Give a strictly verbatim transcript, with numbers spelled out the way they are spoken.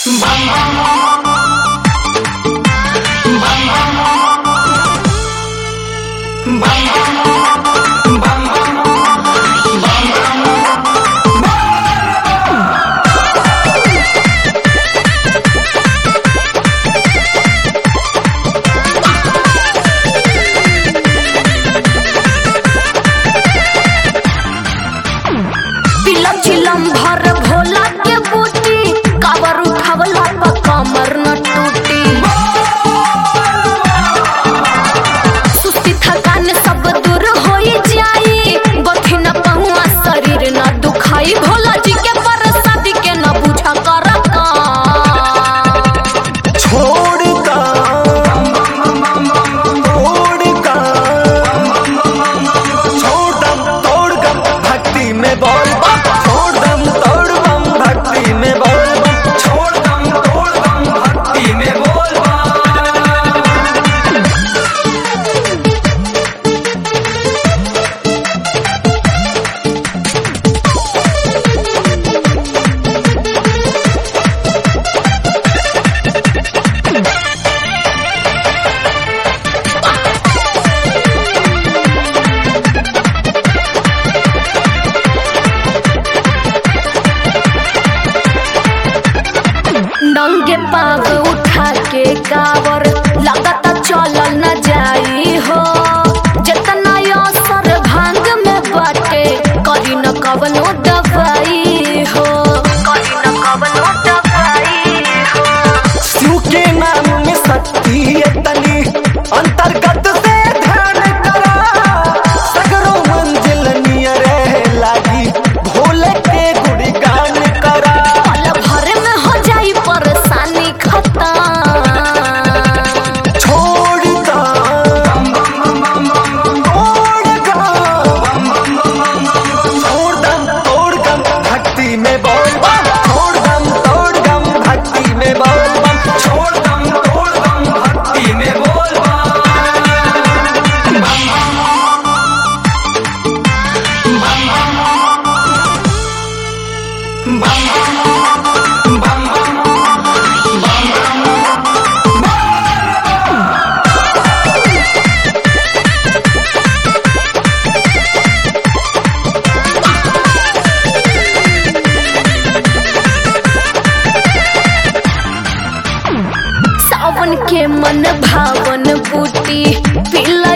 चिलम भर भोला के बूटी कावर उठावला पा कमर न टूटी सुस्ती थकान सब दूर होई जाई बथी न पहुआ शरीर न दुखाई भोला जी के प्रसादी के न बुझा कर छोड़ का तोड़ का छोड़ दम तोड़ दम भक्ति में बोल छोड़ दम तोड़ दम भक्ति में बोल छोड़ दम तोड़ दम भक्ति में बोल नंगे पाव उठा के कावर लगाता चलल न जाई हो जितना असर भांग में बाटे करी न कवनो दवाई हो करी न कवनो दवाई हो शिव के नाम में शक्ति है तनी अंतर्गत से ध्यान करा सगरो मंजिल नियरे लागी भोले के गुणगान करा पल भर में हो जाई परेशानी खत्म छोड़ का तोड़ का छोड़ दम तोड़ दम भक्ति में बोल छोड़ दम तोड़ दम भक्ति में बोल छोड़ दम तोड़ दम भक्ति में बोल सावन के मन भावन बूटी पिला